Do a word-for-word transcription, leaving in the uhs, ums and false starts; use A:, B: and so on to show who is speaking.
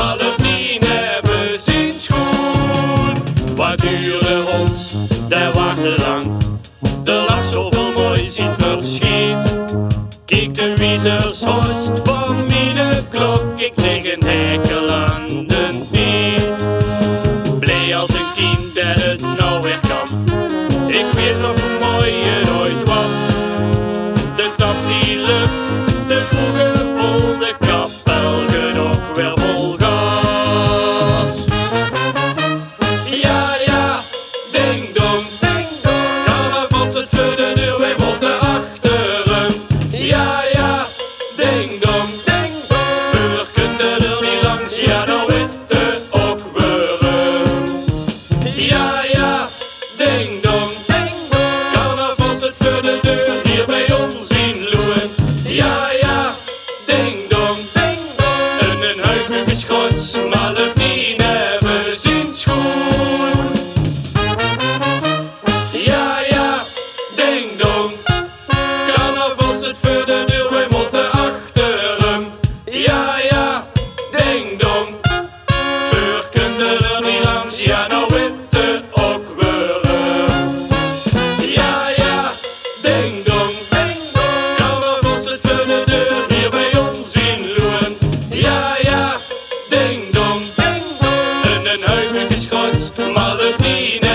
A: maar lukt niet even zijn schoen. Wat duurde ons, dat wacht te lang. Er lag zoveel moois in verschiet. Kijk de wiezershorst van mijn klok, ik kreeg een hekel aan de tijd. Blij als een kind dat het nou weer kan. Ik weet nog hoe mooi het ooit was. De tap die lukt, de kroegen vol, de kapel gaat ook weer vol gas. Ja, ja, ding dong, ding dong. Carnaval zit voor de deur, wij moeten achter hem. Ja, ja, ding dong, ding dong. Voor kunnen er niet langs, ja, nou weet het ook weer hem. Ja, ja, ding dong, ding dong. Carnaval zit voor de deur, hier bij ons in Loen. Ja, ja, ding dong, ding dong. En een huibuk is grots, maar lukt niet even zijn schoen. Ja, ja, ding dong. Carnaval zit voor de deur, wij moeten achter hem. Ja, ja, ding dong. Voor kunnen er niet langs, ja, nou weet het ook weer hem. Ja, ja, ding dong, ding dong. Carnaval zit voor de deur, hier bij ons in Loen. Ja, ja, ding dong, ding dong. En een huibuk is groot, maar lukt niet